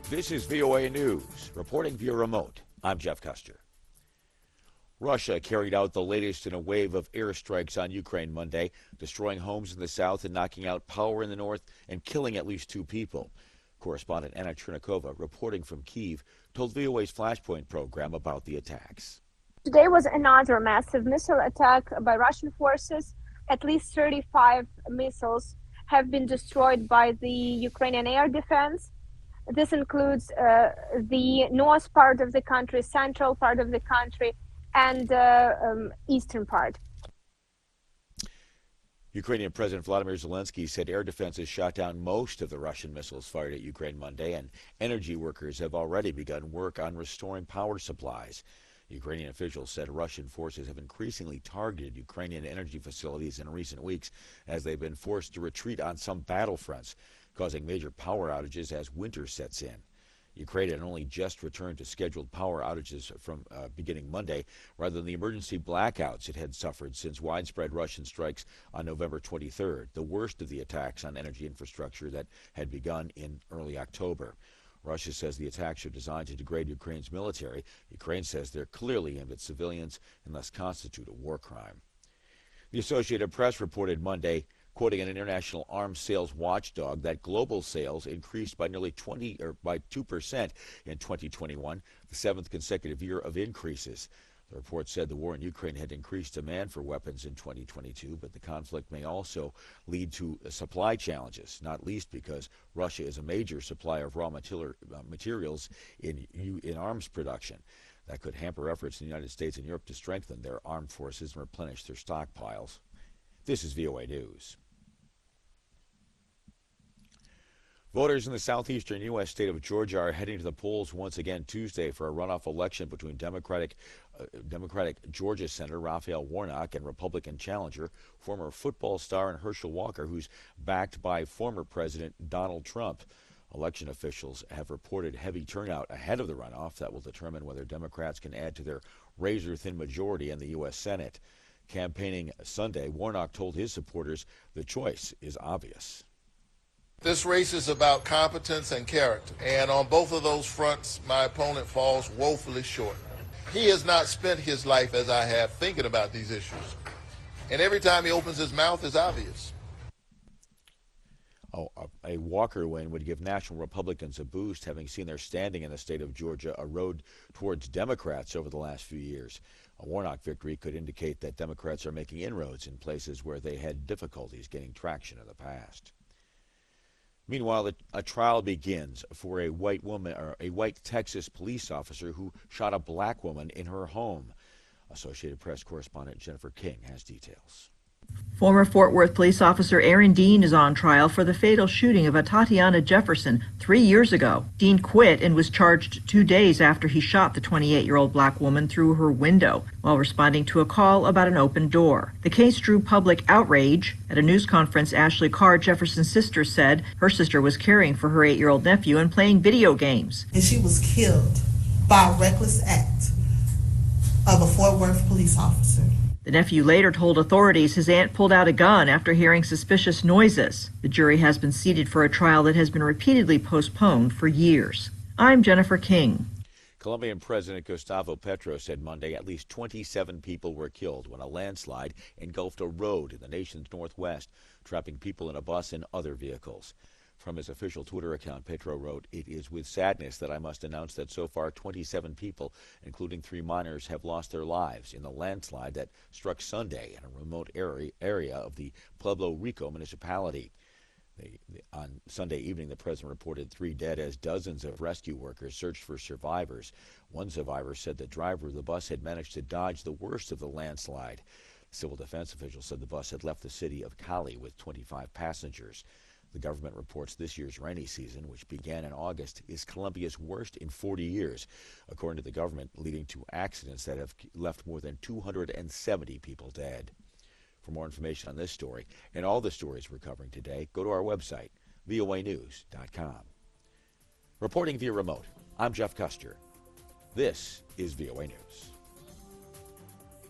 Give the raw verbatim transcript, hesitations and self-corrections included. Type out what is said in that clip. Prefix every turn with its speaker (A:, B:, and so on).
A: This is V O A News, reporting via remote. I'm Jeff Custer. Russia carried out the latest in a wave of airstrikes on Ukraine Monday, destroying homes in the south and knocking out power in the north and killing at least two people. Correspondent Anna Chernikova, reporting from Kyiv, told V O A's Flashpoint program about the attacks.
B: Today was another massive missile attack by Russian forces. At least thirty-five missiles have been destroyed by the Ukrainian air defense. This includes uh, the north part of the country, central part of the country, and uh, um, eastern part.
A: Ukrainian President Vladimir Zelensky said air defenses shot down most of the Russian missiles fired at Ukraine Monday, and energy workers have already begun work on restoring power supplies. Ukrainian officials said Russian forces have increasingly targeted Ukrainian energy facilities in recent weeks as they've been forced to retreat on some battlefronts, causing major power outages as winter sets in. Ukraine had only just returned to scheduled power outages from uh, beginning Monday, rather than the emergency blackouts it had suffered since widespread Russian strikes on November twenty-third, the worst of the attacks on energy infrastructure that had begun in early October. Russia says the attacks are designed to degrade Ukraine's military. Ukraine says they're clearly aimed at civilians and thus constitute a war crime. The Associated Press reported Monday, quoting an international arms sales watchdog, that global sales increased by nearly twenty or by two percent in twenty twenty-one, the seventh consecutive year of increases. The report said the war in Ukraine had increased demand for weapons in twenty twenty-two, but the conflict may also lead to supply challenges, not least because Russia is a major supplier of raw materials in, in arms production. That could hamper efforts in the United States and Europe to strengthen their armed forces and replenish their stockpiles. This is V O A News. Voters in the southeastern U S state of Georgia are heading to the polls once again Tuesday for a runoff election between Democratic uh, Democratic Georgia Senator Raphael Warnock and Republican challenger, former football star and Herschel Walker, who's backed by former President Donald Trump. Election officials have reported heavy turnout ahead of the runoff that will determine whether Democrats can add to their razor-thin majority in the U S Senate. Campaigning Sunday, Warnock told his supporters the choice is obvious.
C: This race is about competence and character, and on both of those fronts, my opponent falls woefully short. He has not spent his life as I have thinking about these issues, and every time he opens his mouth is obvious.
A: Oh, a, a Walker win would give National Republicans a boost, having seen their standing in the state of Georgia erode towards Democrats over the last few years. A Warnock victory could indicate that Democrats are making inroads in places where they had difficulties getting traction in the past. Meanwhile, a trial begins for a white woman, or a white Texas police officer who shot a black woman in her home. Associated Press correspondent Jennifer King has details.
D: Former Fort Worth police officer Aaron Dean is on trial for the fatal shooting of a Tatiana Jefferson three years ago. Dean quit and was charged two days after he shot the twenty-eight-year-old black woman through her window while responding to a call about an open door. The case drew public outrage. At a news conference, Ashley Carr, Jefferson's sister, said her sister was caring for her eight-year-old nephew and playing video games.
E: And she was killed by a reckless act of a Fort Worth police officer.
D: The nephew later told authorities his aunt pulled out a gun after hearing suspicious noises. The jury has been seated for a trial that has been repeatedly postponed for years. I'm Jennifer King.
A: Colombian President Gustavo Petro said Monday at least twenty-seven people were killed when a landslide engulfed a road in the nation's northwest, trapping people in a bus and other vehicles. From his official Twitter account, Petro wrote, "It is with sadness that I must announce that so far twenty-seven people, including three minors, have lost their lives in the landslide that struck Sunday in a remote area of the Pueblo Rico municipality." The, the, on Sunday evening, the president reported three dead as dozens of rescue workers searched for survivors. One survivor said the driver of the bus had managed to dodge the worst of the landslide. Civil defense officials said the bus had left the city of Cali with twenty-five passengers. The government reports this year's rainy season, which began in August, is Colombia's worst in forty years, according to the government, leading to accidents that have left more than two hundred seventy people dead. For more information on this story and all the stories we're covering today, go to our website, V O A news dot com. Reporting via remote, I'm Jeff Custer. This is V O A News.